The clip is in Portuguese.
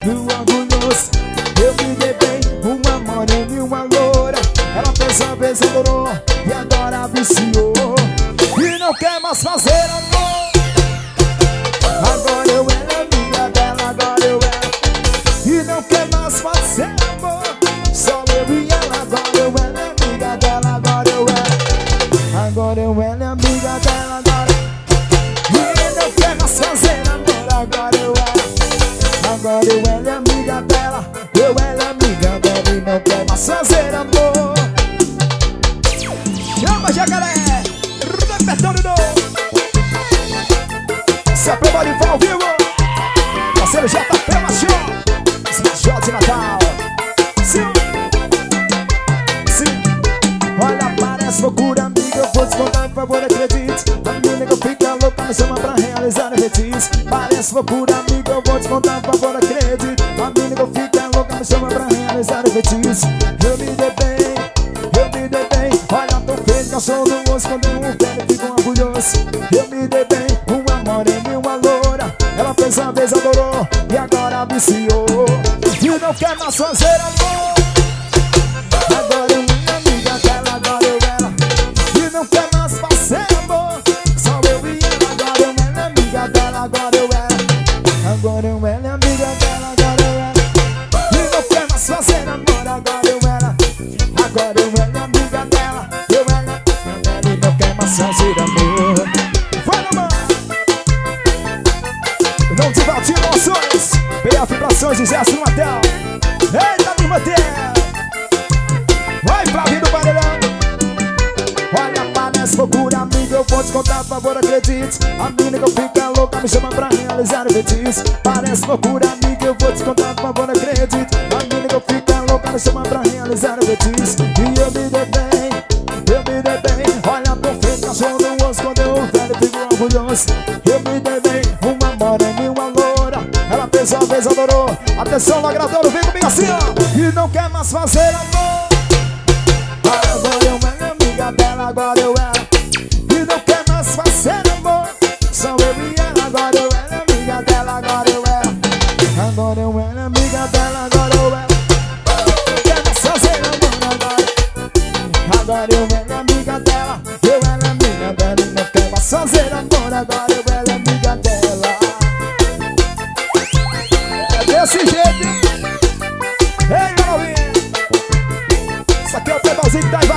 no orgulhoso. Eu me dei bem, uma morena e uma loura. Ela fez uma vez, adorou e agora viciou. E não quer mais fazer amor. Agora eu era amiga dela, agora eu era. E não quer mais fazer amor. Só eu e ela, agora eu era amiga dela, agora eu era. Agora eu era amiga dela, agora. E não quer mais fazer amor, agora eu era. Agora eu era amiga dela, eu era amiga dela. E não quer mais fazer amor. Chama, jacaré, repertório novo. Se aprova de ao vivo. Parceiro JP Machão, J de Natal. Sim, sim. Olha, parece loucura, amiga. Eu vou te contar, por favor, acredite. A menina que eu fica louca me chama pra realizar feitiço. Parece loucura, amiga. Eu vou te contar, por favor, acredite. A menina que eu fica louca me chama pra realizar feitiço. Eu me dei bem, eu me dei bem. Olha, tô feito, cachorro do osso. Quando um velho fica orgulhoso. Eu me dei bem, uma morena e uma loura. Ela fez uma vez, adorou e agora viciou. E não quer mais fazer amor. Agora eu e amiga dela, agora eu era. E não quer mais fazer amor. Só eu e ela, agora eu era amiga dela, agora eu era. Agora eu era amiga dela, agora eu era. E não quer mais fazer amor, agora eu era. Agora eu era amiga dela, eu era. E não quer mais fazer amor. Vai na mão. Não te bati emoções. PF Vibrações, Exército no Natal. Eita, me manter. Vai pra vida do paredão. Olha, parece loucura, amiga. Eu vou te contar, por favor, acredite. A menina que eu fica louca me chama pra realizar feitiço. Parece loucura, amiga. Eu vou te contar, por favor, acredite. A menina que eu fica louca me chama pra realizar feitiço. E eu me dei bem, eu me dei bem. Olha, tô feito cachorro do osso. Quando eu velho fico orgulhoso. Eu me dei bem, uma morena e uma loura. Ela fez uma vez, adorou. Atenção, Lagradouro, vem comigo assim, ó. E não quer mais fazer amor. Agora eu era amiga dela, agora eu era. E não quer mais fazer amor. Só eu e ela, agora eu era amiga dela, agora eu era. Agora eu era amiga dela, agora eu era. Não quer mais fazer amor agora. Agora eu era amiga dela, eu era amiga dela. E não quer mais fazer amor, agora eu era amiga dela. É desse jeito. Ei, Manolinho. Isso aqui é o pedalzinho que tá